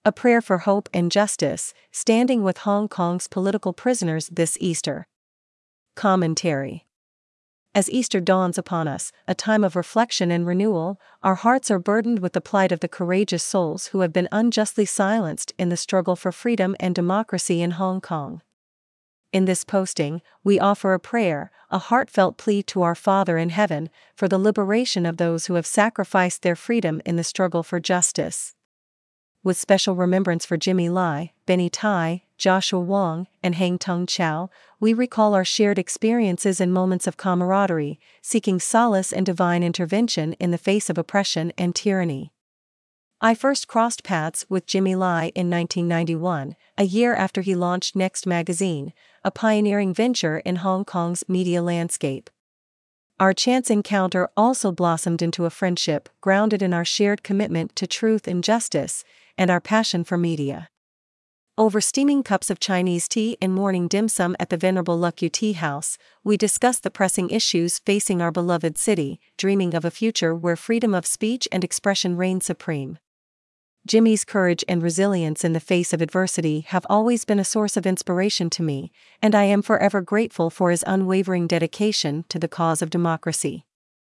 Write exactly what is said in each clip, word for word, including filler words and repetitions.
A prayer for hope and justice, standing with Hong Kong's political prisoners this Easter. Commentary. As Easter dawns upon us, a time of reflection and renewal, our hearts are burdened with the plight of the courageous souls who have been unjustly silenced in the struggle for freedom and democracy in Hong Kong. In this posting, we offer a prayer, a heartfelt plea to our Father in heaven, for the liberation of those who have sacrificed their freedom in the struggle for justice. With special remembrance for Jimmy Lai, Benny Tai, Joshua Wong, and Hang Tung Chow, we recall our shared experiences and moments of camaraderie, seeking solace and divine intervention in the face of oppression and tyranny. I first crossed paths with Jimmy Lai in nineteen ninety-one, a year after he launched Next Magazine, a pioneering venture in Hong Kong's media landscape. Our chance encounter also blossomed into a friendship grounded in our shared commitment to truth and justice, and our passion for media. Over steaming cups of Chinese tea and morning dim sum at the venerable Luk Yu Tea House, we discussed the pressing issues facing our beloved city, dreaming of a future where freedom of speech and expression reign supreme. Jimmy's courage and resilience in the face of adversity have always been a source of inspiration to me, and I am forever grateful for his unwavering dedication to the cause of democracy.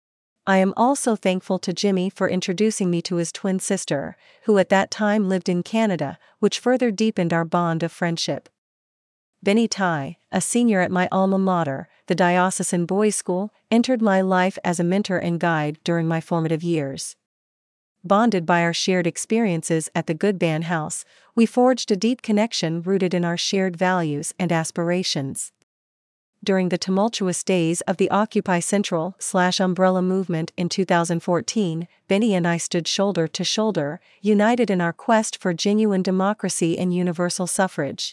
I am also thankful to Jimmy for introducing me to his twin sister, who at that time lived in Canada, which further deepened our bond of friendship. Benny Tai, a senior at my alma mater, the Diocesan Boys' School, entered my life as a mentor and guide during my formative years. Bonded by our shared experiences at the Goodban House, we forged a deep connection rooted in our shared values and aspirations. During the tumultuous days of the Occupy Central slash Umbrella movement in two thousand fourteen, Benny and I stood shoulder to shoulder, united in our quest for genuine democracy and universal suffrage.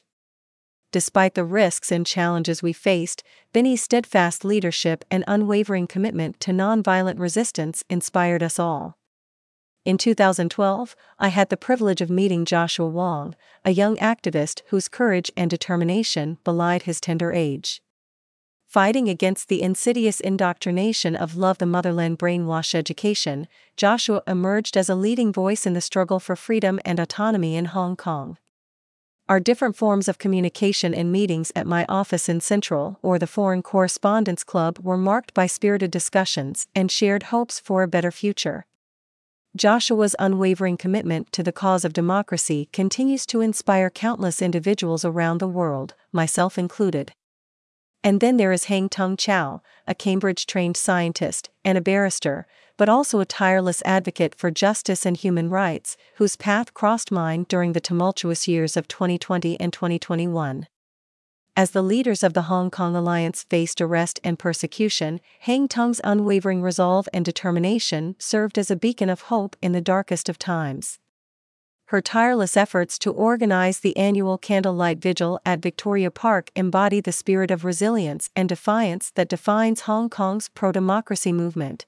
Despite the risks and challenges we faced, Benny's steadfast leadership and unwavering commitment to nonviolent resistance inspired us all. In two thousand twelve, I had the privilege of meeting Joshua Wong, a young activist whose courage and determination belied his tender age. Fighting against the insidious indoctrination of Love the Motherland brainwash education, Joshua emerged as a leading voice in the struggle for freedom and autonomy in Hong Kong. Our different forms of communication and meetings at my office in Central or the Foreign Correspondents Club were marked by spirited discussions and shared hopes for a better future. Joshua's unwavering commitment to the cause of democracy continues to inspire countless individuals around the world, myself included. And then there is Hang Tung Chow, a Cambridge-trained scientist and a barrister, but also a tireless advocate for justice and human rights, whose path crossed mine during the tumultuous years of twenty twenty and twenty twenty-one. As the leaders of the Hong Kong Alliance faced arrest and persecution, Hang Tung's unwavering resolve and determination served as a beacon of hope in the darkest of times. Her tireless efforts to organize the annual Candlelight Vigil at Victoria Park embody the spirit of resilience and defiance that defines Hong Kong's pro-democracy movement.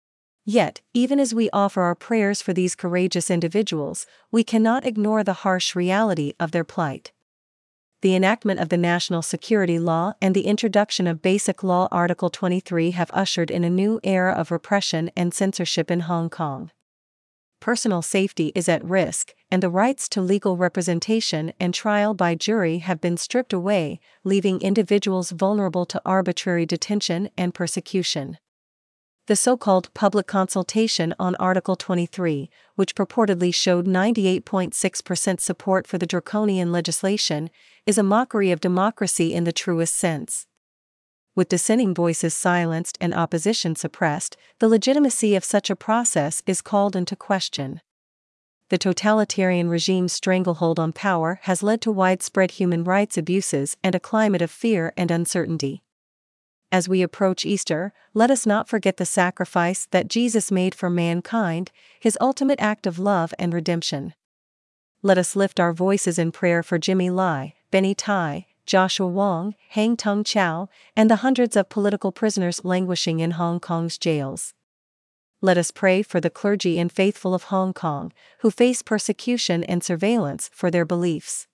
Yet, even as we offer our prayers for these courageous individuals, we cannot ignore the harsh reality of their plight. The enactment of the National Security Law and the introduction of Basic Law Article twenty-three have ushered in a new era of repression and censorship in Hong Kong. Personal safety is at risk, and the rights to legal representation and trial by jury have been stripped away, leaving individuals vulnerable to arbitrary detention and persecution. The so-called public consultation on Article twenty-three, which purportedly showed ninety-eight point six percent support for the draconian legislation, is a mockery of democracy in the truest sense. With dissenting voices silenced and opposition suppressed, the legitimacy of such a process is called into question. The totalitarian regime's stranglehold on power has led to widespread human rights abuses and a climate of fear and uncertainty. As we approach Easter, let us not forget the sacrifice that Jesus made for mankind, his ultimate act of love and redemption. Let us lift our voices in prayer for Jimmy Lai, Benny Tai, Joshua Wong, Hang Tung Chow, and the hundreds of political prisoners languishing in Hong Kong's jails. Let us pray for the clergy and faithful of Hong Kong, who face persecution and surveillance for their beliefs.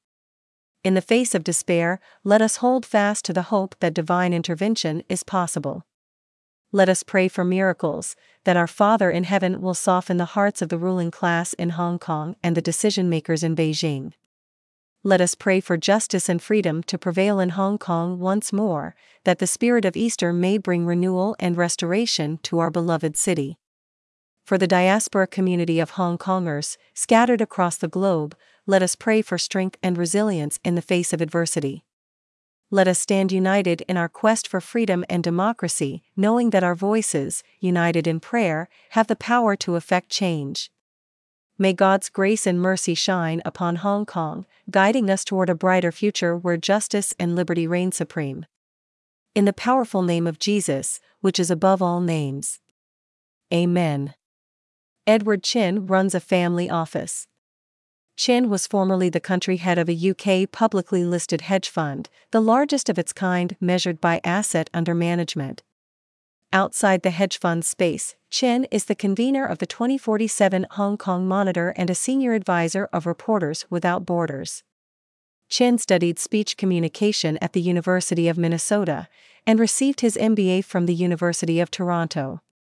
In the face of despair, let us hold fast to the hope that divine intervention is possible. Let us pray for miracles, that our Father in heaven will soften the hearts of the ruling class in Hong Kong and the decision makers in Beijing. Let us pray for justice and freedom to prevail in Hong Kong once more, that the spirit of Easter may bring renewal and restoration to our beloved city. For the diaspora community of Hong Kongers, scattered across the globe, let us pray for strength and resilience in the face of adversity. Let us stand united in our quest for freedom and democracy, knowing that our voices, united in prayer, have the power to effect change. May God's grace and mercy shine upon Hong Kong, guiding us toward a brighter future where justice and liberty reign supreme. In the powerful name of Jesus, which is above all names. Amen. Edward Chin runs a family office. Chin was formerly the country head of a U K publicly listed hedge fund, the largest of its kind measured by asset under management. Outside the hedge fund space, Chin is the convener of the twenty forty-seven Hong Kong Monitor and a senior advisor of Reporters Without Borders. Chin studied speech communication at the University of Minnesota and received his M B A from the University of Toronto.